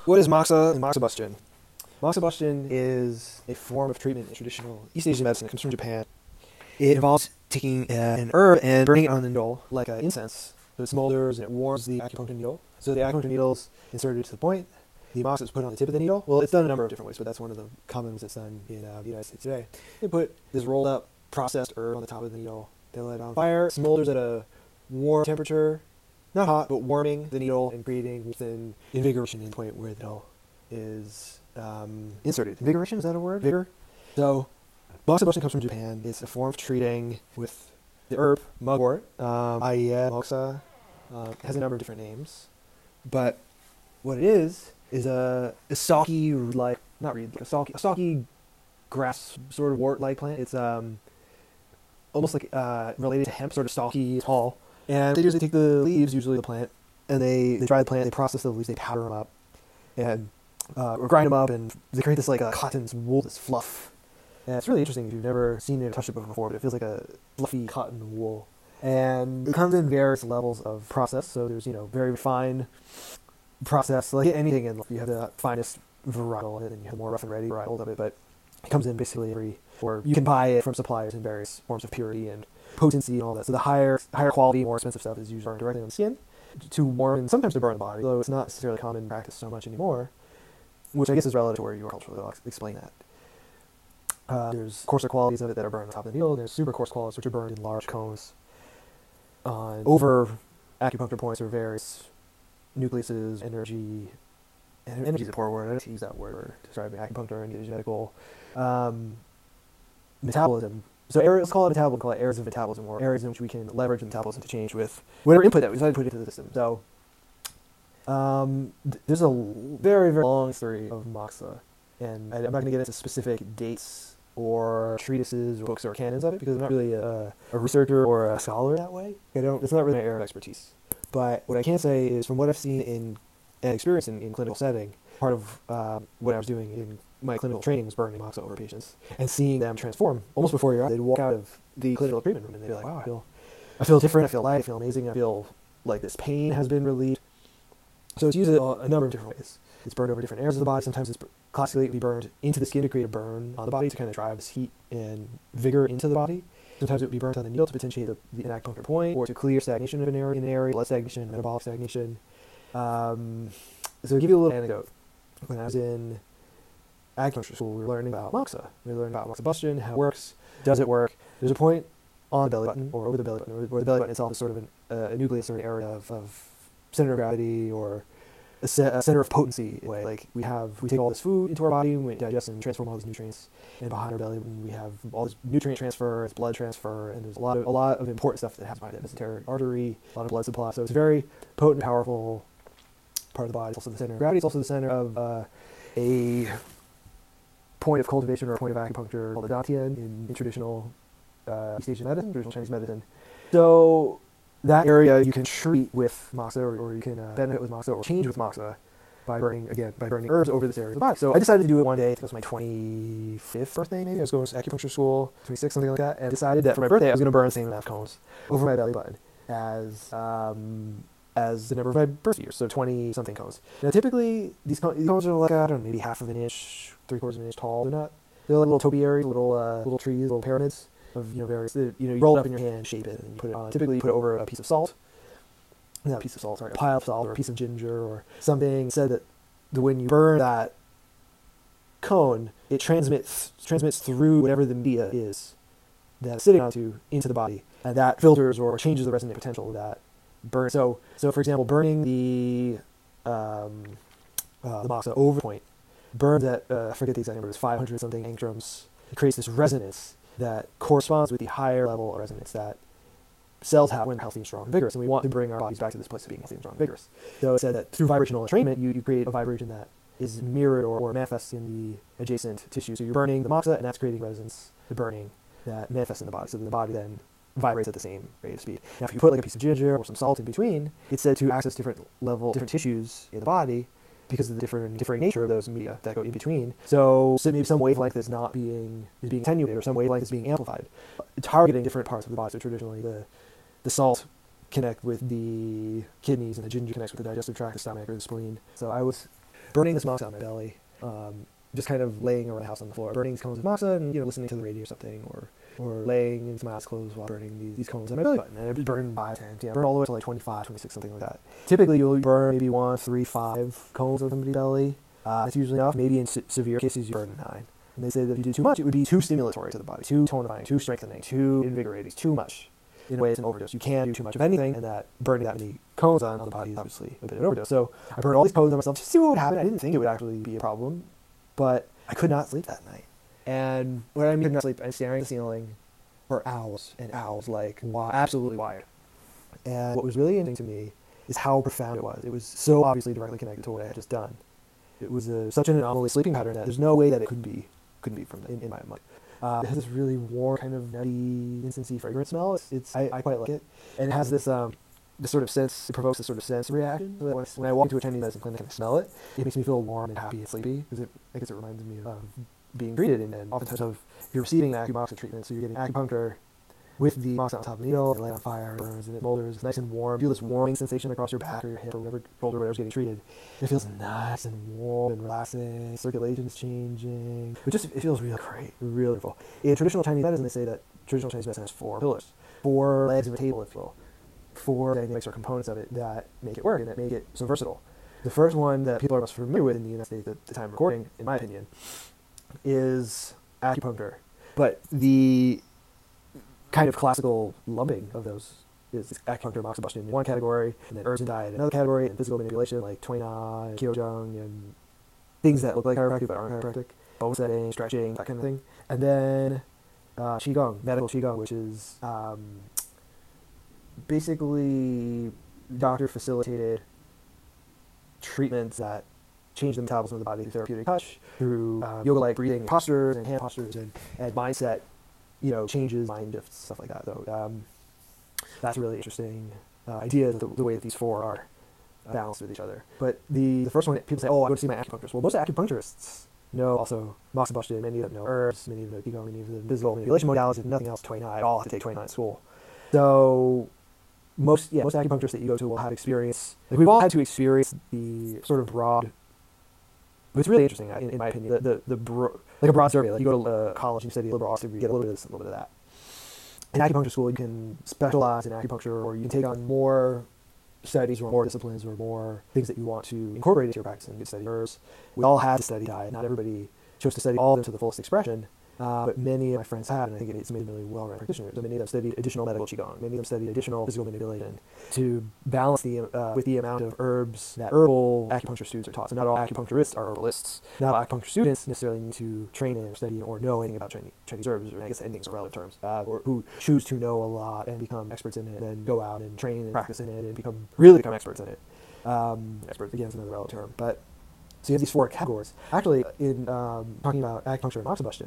What is moxa and moxibustion? Moxibustion is a form of treatment in traditional East Asian medicine. It comes from Japan. It involves taking an herb and burning it on the needle like incense. So it smolders and it warms the acupuncture needle. So the acupuncture needle is inserted to the point. The moxa is put on the tip of the needle. Well, it's done a number of different ways, but that's one of the common ways it's done in the United States today. They put this rolled up processed herb on the top of the needle. They let it on fire. It smolders at a warm temperature. Not hot, but warming the needle and creating within invigoration in the point where the needle is inserted. Invigoration, is that a word? Vigor? So, moxibustion comes from Japan. It's a form of treating with the herb, mugwort, Aiya, moxa. It has a number of different names. But what it is a stalky, like, not reed, like a stalky grass sort of wart-like plant. It's almost like related to hemp, sort of stalky, tall. And they take the leaves, usually the plant, and they dry the plant, they process the leaves, they powder them up, and or grind them up, and they create this like a cotton wool, this fluff. And it's really interesting if you've never seen it or touched it before, but it feels like a fluffy cotton wool. And it comes in various levels of process, so there's, very refined process, like anything in life. You have the finest varietal of it, and you have the more rough and ready varietal of it, but it comes in basically or you can buy it from suppliers in various forms of purity and potency and all that. So the higher quality, more expensive stuff is usually burned directly on the skin to warm and sometimes to burn the body, though it's not necessarily common practice so much anymore, which I guess is relative to where you are culturally. I'll explain that. There's coarser qualities of it that are burned on top of the needle, and there's super coarse qualities which are burned in large cones over acupuncture points or various nucleuses, energy is a poor word, I don't use that word for describing acupuncture and medical metabolism. So let's call it metabolism, call it areas of metabolism, or areas in which we can leverage the metabolism to change with whatever input that we decide to put into the system. So there's a very, very long history of moxa, and I'm not going to get into specific dates or treatises or books or canons of it, because I'm not really a researcher or a scholar that way. It's not really my area of expertise. But what I can say is, from what I've seen and experienced in clinical setting, part of what I was doing in my clinical training was burning moxa over patients and seeing them transform almost before your eyes. They'd walk out of the clinical treatment room and they'd be like, wow, I feel different, I feel light, I feel amazing, I feel like this pain has been relieved. So it's used in a number of different ways. It's burned over different areas of the body. Sometimes it's classically it can be burned into the skin to create a burn on the body to kind of drive this heat and vigor into the body. Sometimes it would be burnt on the needle to potentiate the acupuncture point, or to clear stagnation of an area, blood stagnation, metabolic stagnation. So to give you a little anecdote, when I was in acupuncture school, we were learning about moxa. We were learning about moxibustion, how it works, does it work. There's a point on the belly button, or over the belly button, where the belly button itself is sort of a nucleus or an area of center of gravity, or a center of potency in a way. Like we take all this food into our body, we digest and transform all these nutrients, and behind our belly we have all this nutrient transfer, it's blood transfer, and there's a lot of important stuff that happens behind it. Mesenteric artery, a lot of blood supply. So it's a very potent, powerful part of the body. It's also the center of gravity. It's also the center of a point of cultivation or a point of acupuncture called the Dantian in traditional East Asian medicine, traditional Chinese medicine. So that area you can treat with moxa, or you can benefit with moxa, or change with moxa by burning herbs over this area of the body. So I decided to do it one day. I think it was my 25th birthday, maybe. I was going to acupuncture school, 26, something like that, and decided that for my birthday I was going to burn the same amount of cones over my belly button as the number of my birth years, so 20-something cones. Now typically these cones are like, I don't know, maybe half of an inch, 3/4 of an inch tall. They're like little topiaries, little trees, little pyramids of various. You roll it up in your hand, shape it, and you put it on. Typically, you put it over a piece of salt. Not a piece of salt, sorry, a pile of salt or a piece of ginger or something. Said that when you burn that cone, it transmits through whatever the media is that it's sitting onto into the body, and that filters or changes the resonant potential of that burn. So for example, burning the moxa over point burns at I forget the exact number, it's 500 something angstroms. It creates this resonance that corresponds with the higher level of resonance that cells have when healthy and strong and vigorous, and we want to bring our bodies back to this place of being healthy and strong and vigorous. So it said that through vibrational entrainment, you create a vibration that is mirrored or manifests in the adjacent tissue. So you're burning the moxa, and that's creating resonance, the burning that manifests in the body. So then the body then vibrates at the same rate of speed. Now, if you put like a piece of ginger or some salt in between, it's said to access different tissues in the body because of the differing nature of those media that go in between. So maybe some wavelength is being attenuated, or some wavelength is being amplified, targeting different parts of the body. So traditionally, the salt connect with the kidneys, and the ginger connects with the digestive tract, the stomach, or the spleen. So I was burning this moxa on my belly, just kind of laying around the house on the floor, burning these cones of moxa and, listening to the radio or something, or laying in my eyes closed while burning these cones on my belly button. And it would burn 5, 10, burn all the way to like 25, 26, something like that. Typically, you'll burn maybe 1, 3, 5 cones of somebody's belly. That's usually enough. Maybe in severe cases, you burn 9. And they say that if you do too much, it would be too stimulatory to the body, too tonifying, too strengthening, too invigorating, too much. In a way, it's an overdose. You can't do too much of anything, and that burning that many cones on the body is obviously a bit of an overdose. So I burned all these cones on myself just to see what would happen. I didn't think it would actually be a problem, but I could not sleep that night. And when I mean could not sleep, I'm staring at the ceiling for hours and hours, like absolutely wired. And what was really interesting to me is how profound it was. It was so obviously directly connected to what I had just done. It was such an anomalous sleeping pattern that there's no way that it couldn't be from in my mind. It has this really warm, kind of nutty, incensey fragrance smell. I quite like it, and it has this sort of sense. It provokes this sort of sense reaction. So that when I walk into a Chinese medicine clinic and I smell it, it makes me feel warm and happy and sleepy because I guess it reminds me of being treated. And oftentimes, if you're receiving an acumoxa treatment, so you're getting acupuncture with the moxa on top of the needle, and light on fire, it burns and it molders. It's nice and warm. You feel this warming sensation across your back or your hip or whatever shoulder whatever's getting treated. It feels nice and warm and relaxing. Circulation's changing. It feels really great, really wonderful. In traditional Chinese medicine, they say that traditional Chinese medicine has 4 pillars, 4 legs of a table, if you will, 4 dynamics or components of it that make it work and that make it so versatile. The first one that people are most familiar with in the United States at the time of recording, in my opinion, is acupuncture. But the kind of classical lumping of those is acupuncture, moxibustion in one category, and then herbs and diet in another category, and physical manipulation like Tuina and Qiuzheng and things that look like chiropractic but aren't chiropractic, bone setting, stretching, that kind of thing. And then Qigong, medical Qigong, which is basically doctor-facilitated treatments that change the metabolism of the body through therapeutic touch, through yoga-like breathing postures and hand postures and mindset, changes, mind shifts, stuff like that. So that's a really interesting idea, the way that these 4 are balanced with each other. But the first one, people say, oh, I go to see my acupuncturist. Well, most acupuncturists know also moxibustion, many of them know herbs, many of them know Qigong, many of them know physical manipulation modalities, and nothing else, Tuina. All have to take Tuina in school. So most acupuncturists that you go to will have experience, like we've all had to experience the sort of broad. But it's really interesting, in my opinion, like a broad survey. Like you go to college and you study liberal arts degree, you get a little bit of this, a little bit of that. In acupuncture school, you can specialize in acupuncture, or you can take on more studies or more disciplines or more things that you want to incorporate into your practice. And you can study herbs. We all had to study diet. Not everybody chose to study all of them to the fullest expression. But many of my friends have, and I think it's made them really well-read practitioners. So many of them studied additional medical Qigong. Many of them studied additional physical manipulation to balance with the amount of herbs that herbal acupuncture students are taught. So not all acupuncturists are herbalists. Not all acupuncture students necessarily need to train in or study or know anything about Chinese herbs, or I guess endings are relative terms, or who choose to know a lot and become experts in it, and then go out and train and practice in it and really become experts in it. Experts, again, is another relative term. But so you have these 4 categories. Actually, in talking about acupuncture and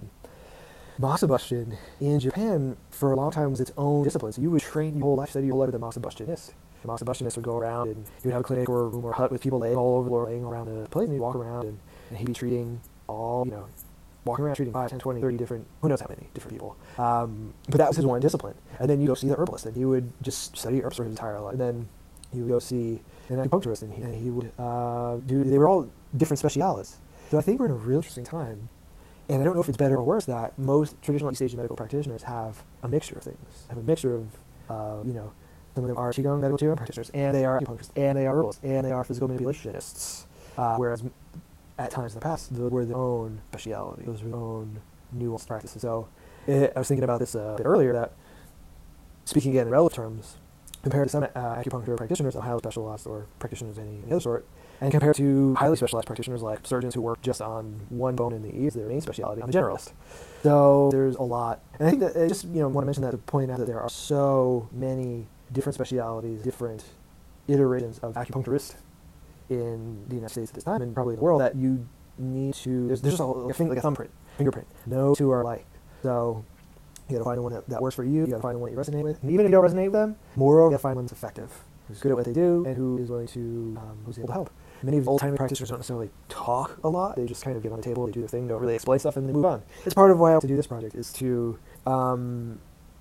moxibustion in Japan for a long time was its own discipline. So you would train your whole life, study your whole life with a moxibustionist. The moxibustionist would go around and you would have a clinic or a room or a hut with people laying all over the floor, laying around the place, and you'd walk around and he'd be treating walking around treating 5, 10, 20, 30 different, who knows how many different people. But that was his one discipline. And then you go see the herbalist, and he would just study herbs for his entire life. And then you would go see an acupuncturist, and he would they were all different specialities. So I think we're in a real interesting time. And I don't know if it's better or worse that most traditional East Asian medical practitioners have a mixture of things. Have a mixture of, some of them are Qigong medical Qigong practitioners, and they are acupuncturists, and they are herbalists, and they are physical manipulationists. Whereas at times in the past, those were their own speciality, those were their own nuanced practices. So I was thinking about this a bit earlier, that speaking again in relative terms, compared to some acupuncture practitioners on highly specialized or practitioners of any other sort, and compared to highly specialized practitioners like surgeons who work just on one bone in the knee as their main specialty, I'm a generalist. So there's a lot. And I think that I just want to mention that to point out that there are so many different specialities, different iterations of acupuncturists in the United States at this time, and probably the world, that you need to, there's just like a thumbprint, fingerprint. No two are alike. So you gotta find the one that works for you, you gotta find the one that you resonate with. And even if you don't resonate with them, moreover, you gotta find one that's effective, who's good at what they do, and who is willing to, who's able to help. Many of the old-timey practitioners don't necessarily talk a lot. They just kind of get on the table, they do their thing, don't really explain stuff, and they move on. It's part of why I want to do this project, is to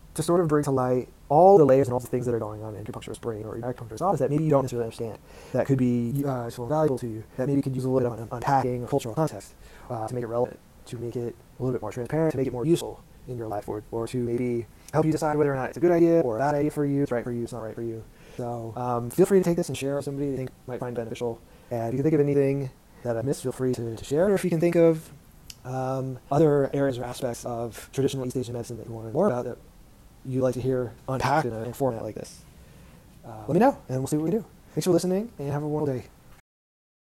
to sort of bring to light all the layers and all the things that are going on in your acupuncturist brain or your acupuncturist office that maybe you don't necessarily understand, that could be useful and valuable to you, that maybe you could use a little bit of unpacking or cultural context to make it relevant, to make it a little bit more transparent, to make it more useful in your life, or to maybe help you decide whether or not it's a good idea or a bad idea for you, it's right for you, it's not right for you. So feel free to take this and share with somebody you think might find beneficial. And if you can think of anything that I missed, feel free to share it. Or if you can think of other areas or aspects of traditional East Asian medicine that you want to know more about that you'd like to hear unpacked in a format like this, let me know, and we'll see what we do. Thanks for listening, and have a wonderful day.